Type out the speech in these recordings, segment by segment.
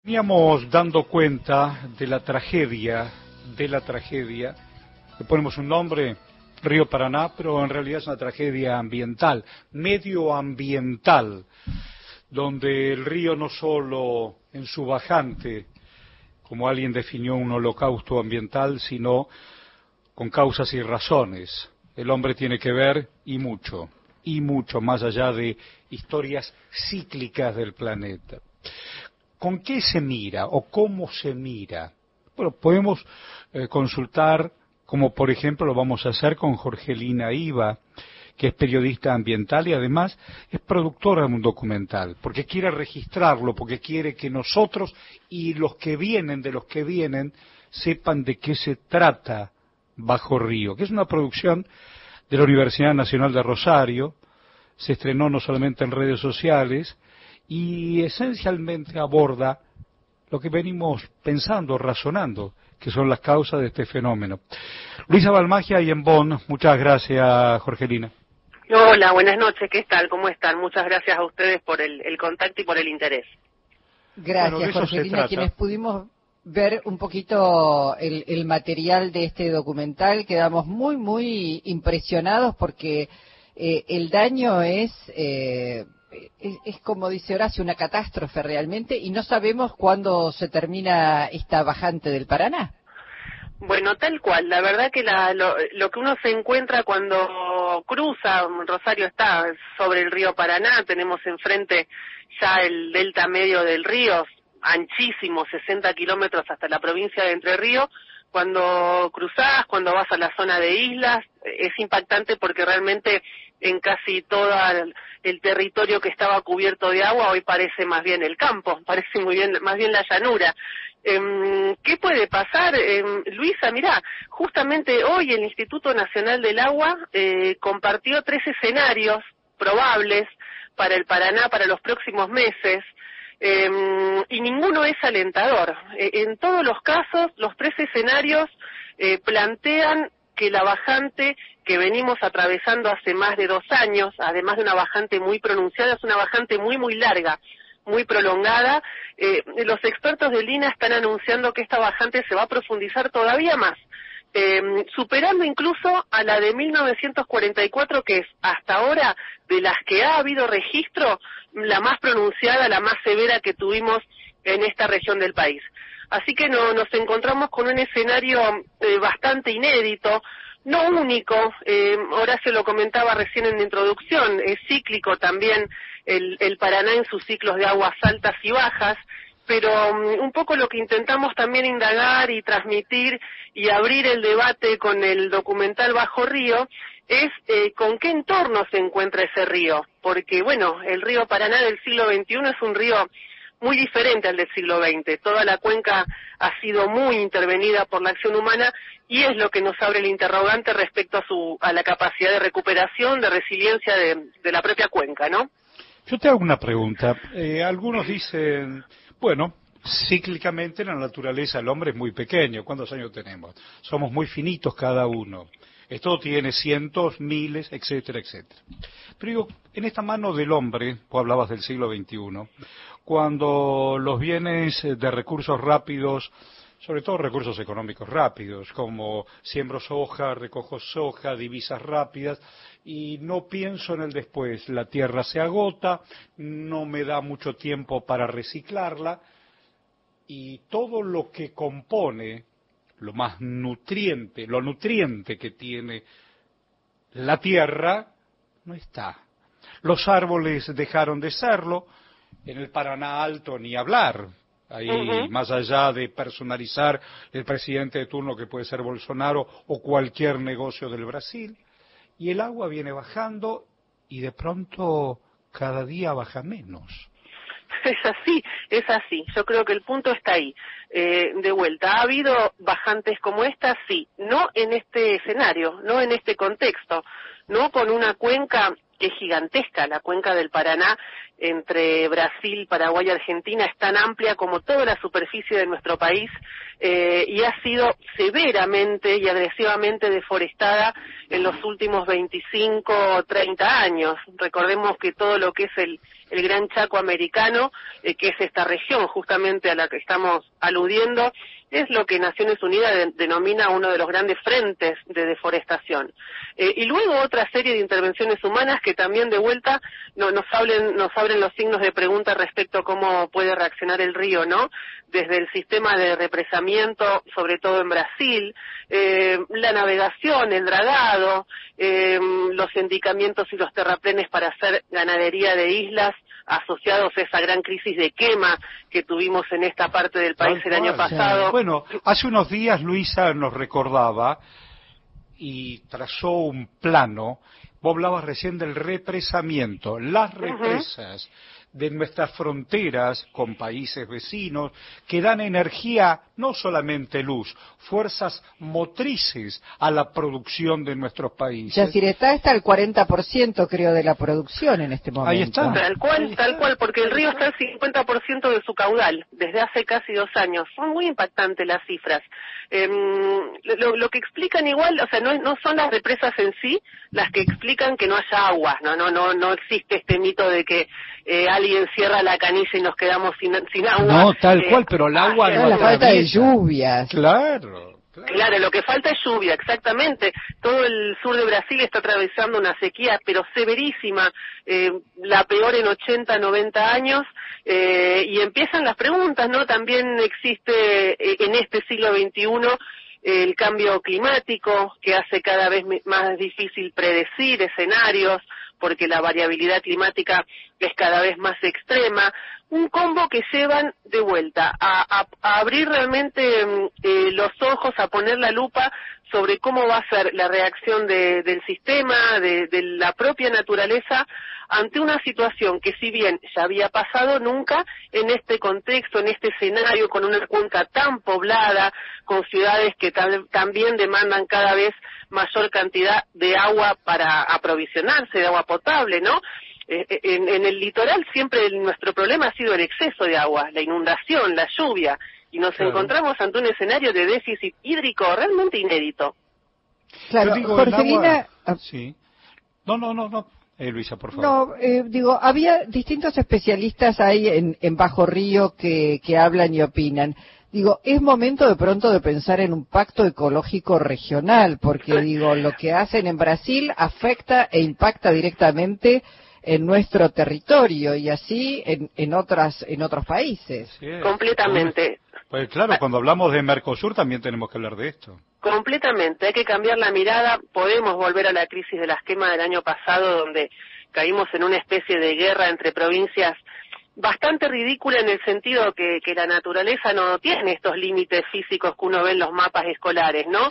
Veníamos dando cuenta de la tragedia, le ponemos un nombre, Río Paraná, pero en realidad es una tragedia ambiental, medioambiental, donde el río no solo en su bajante, como alguien definió un holocausto ambiental, sino con causas y razones. El hombre tiene que ver y mucho más allá de historias cíclicas del planeta. ¿Con qué se mira o cómo se mira? Bueno, podemos consultar, como por ejemplo lo vamos a hacer con Jorgelina Iba, que es periodista ambiental y además es productora de un documental, porque quiere registrarlo, porque quiere que nosotros y los que vienen, sepan de qué se trata Bajo Río, que es una producción de la Universidad Nacional de Rosario, se estrenó no solamente en redes sociales, y esencialmente aborda lo que venimos pensando, razonando, que son las causas de este fenómeno. Luisa Balmagia y en Bonn, muchas gracias, Jorgelina. Hola, buenas noches, ¿qué tal? ¿Cómo están? Muchas gracias a ustedes por el contacto y por el interés. Gracias, bueno, Jorgelina, quienes pudimos ver un poquito el material de este documental, quedamos muy impresionados porque el daño es como dice Horacio, una catástrofe realmente, y no sabemos cuándo se termina esta bajante del Paraná. Bueno, tal cual, la verdad que lo que uno se encuentra cuando cruza, Rosario está sobre el río Paraná, tenemos enfrente ya el delta medio del río, anchísimo, 60 kilómetros hasta la provincia de Entre Ríos. Cuando cruzás, cuando vas a la zona de islas, es impactante porque realmente en casi todo el territorio que estaba cubierto de agua hoy parece más bien el campo, parece más bien la llanura. ¿Qué puede pasar? Luisa, mirá, justamente hoy el Instituto Nacional del Agua compartió 3 escenarios probables para el Paraná para los próximos meses. Y ninguno es alentador. En todos los casos, los 3 escenarios plantean que la bajante que venimos atravesando hace más de 2 años, además de una bajante muy pronunciada, es una bajante muy larga, muy prolongada. Los expertos del INA están anunciando que esta bajante se va a profundizar todavía más, superando incluso a la de 1944, que es hasta ahora, de las que ha habido registro, la más pronunciada, la más severa que tuvimos en esta región del país. Así que nos encontramos con un escenario bastante inédito, no único, Horacio lo comentaba recién en la introducción, es cíclico también el Paraná en sus ciclos de aguas altas y bajas, pero un poco lo que intentamos también indagar y transmitir y abrir el debate con el documental Bajo Río es con qué entorno se encuentra ese río, porque bueno, el río Paraná del siglo XXI es un río muy diferente al del siglo XX, toda la cuenca ha sido muy intervenida por la acción humana y es lo que nos abre el interrogante respecto a la capacidad de recuperación, de resiliencia de la propia cuenca, ¿no? Yo te hago una pregunta, algunos dicen, bueno, cíclicamente la naturaleza del hombre es muy pequeño, ¿cuántos años tenemos? Somos muy finitos cada uno. Esto tiene cientos, miles, etcétera, etcétera. Pero digo, en esta mano del hombre, vos hablabas del siglo XXI, cuando los bienes de recursos rápidos, sobre todo recursos económicos rápidos, como siembro soja, recojo soja, divisas rápidas, y no pienso en el después, la tierra se agota, no me da mucho tiempo para reciclarla, y todo lo que compone lo nutriente que tiene la tierra, no está. Los árboles dejaron de serlo, en el Paraná Alto ni hablar. Ahí, más allá de personalizar el presidente de turno que puede ser Bolsonaro o cualquier negocio del Brasil, y el agua viene bajando y de pronto cada día baja menos. Es así. Yo creo que el punto está ahí. De vuelta, ¿ha habido bajantes como esta? Sí. No en este escenario, no en este contexto, no con una cuenca que es gigantesca. La cuenca del Paraná entre Brasil, Paraguay y Argentina es tan amplia como toda la superficie de nuestro país y ha sido severamente y agresivamente deforestada en los últimos 25 o 30 años. Recordemos que todo lo que es el Gran Chaco americano, que es esta región justamente a la que estamos aludiendo, es lo que Naciones Unidas denomina uno de los grandes frentes de deforestación. Y luego otra serie de intervenciones humanas que también de vuelta nos abren los signos de pregunta respecto a cómo puede reaccionar el río, ¿no? Desde el sistema de represamiento, sobre todo en Brasil, la navegación, el dragado, los endicamientos y los terraplenes para hacer ganadería de islas, asociados a esa gran crisis de quema que tuvimos en esta parte del país el año pasado. Bueno, hace unos días Luisa nos recordaba y trazó un plano. Vos hablabas recién del represamiento, las represas de nuestras fronteras con países vecinos que dan energía, no solamente luz, fuerzas motrices a la producción de nuestros países. Yacyretá está al 40%, creo, de la producción en este momento. Ahí está. Tal cual, porque el río está al 50% de su caudal desde hace casi 2 años. Son muy impactantes las cifras. Lo que explican igual, o sea, no son las represas en sí las que explican que no haya agua. No existe este mito de que alguien cierra la canilla y nos quedamos sin agua. No, tal cual, pero el agua no la falta de lluvias. Claro, lo que falta es lluvia, exactamente. Todo el sur de Brasil está atravesando una sequía, pero severísima, la peor en 80, 90 años, y empiezan las preguntas, ¿no? También existe en este siglo XXI el cambio climático, que hace cada vez más difícil predecir escenarios, porque la variabilidad climática es cada vez más extrema. Un combo que llevan de vuelta a abrir realmente los ojos, a poner la lupa sobre cómo va a ser la reacción del sistema, de la propia naturaleza, ante una situación que si bien ya había pasado nunca en este contexto, en este escenario, con una cuenca tan poblada, con ciudades que también demandan cada vez mayor cantidad de agua para aprovisionarse de agua potable, ¿no? En el litoral siempre nuestro problema ha sido el exceso de agua, la inundación, la lluvia, y nos encontramos ante un escenario de déficit hídrico realmente inédito. Claro, Jorgelina... Sí. No. Luisa, por favor. No, había distintos especialistas ahí en Bajo Río que hablan y opinan. Es momento de pronto de pensar en un pacto ecológico regional, porque lo que hacen en Brasil afecta e impacta directamente en nuestro territorio y así en otros países. Sí, completamente. Pues claro, cuando hablamos de Mercosur también tenemos que hablar de esto. Completamente, hay que cambiar la mirada. Podemos volver a la crisis de las quemas del año pasado, donde caímos en una especie de guerra entre provincias bastante ridícula, en el sentido que la naturaleza no tiene estos límites físicos que uno ve en los mapas escolares, ¿no?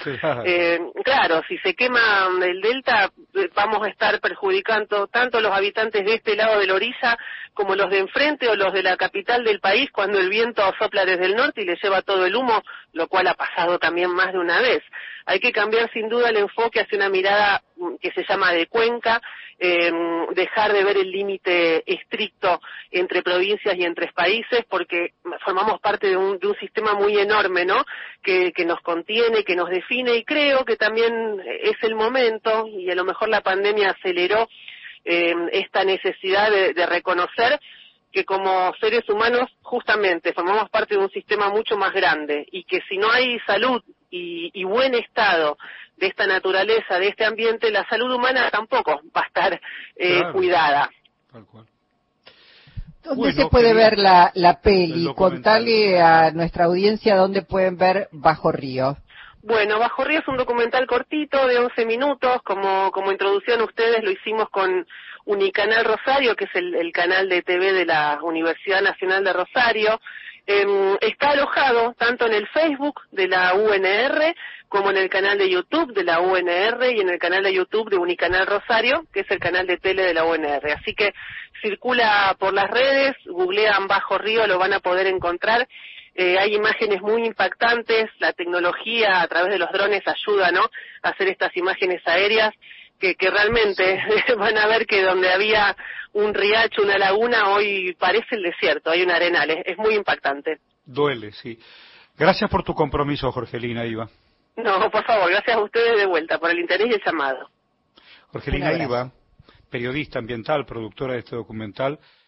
Claro, si se quema el delta, vamos a estar perjudicando tanto los habitantes de este lado de la orilla como los de enfrente o los de la capital del país, cuando el viento sopla desde el norte y le lleva todo el humo, lo cual ha pasado también más de una vez. Hay que cambiar sin duda el enfoque hacia una mirada que se llama de cuenca, dejar de ver el límite estricto entre provincias y entre países, porque formamos parte de un sistema muy enorme, ¿no? Que nos contiene, que nos define, y creo que también es el momento, y a lo mejor la pandemia aceleró esta necesidad de reconocer que como seres humanos justamente formamos parte de un sistema mucho más grande, y que si no hay salud y buen estado de esta naturaleza, de este ambiente, la salud humana tampoco va a estar cuidada. Tal cual. ¿Dónde se puede ver la peli? Contale a nuestra audiencia dónde pueden ver Bajo Río. Bueno, Bajo Río es un documental cortito de 11 minutos, como introducción ustedes lo hicimos con Unicanal Rosario, que es el canal de TV de la Universidad Nacional de Rosario. Está alojado tanto en el Facebook de la UNR como en el canal de YouTube de la UNR y en el canal de YouTube de Unicanal Rosario, que es el canal de tele de la UNR. Así que circula por las redes, googlean Bajo Río, lo van a poder encontrar. Hay imágenes muy impactantes, la tecnología a través de los drones ayuda, ¿no?, a hacer estas imágenes aéreas que realmente van a ver que donde había un riacho, una laguna, hoy parece el desierto, hay un arenal, es muy impactante. Duele, sí. Gracias por tu compromiso, Jorgelina Iba. No, por favor, gracias a ustedes de vuelta por el interés y el llamado. Jorgelina Iba, periodista ambiental, productora de este documental.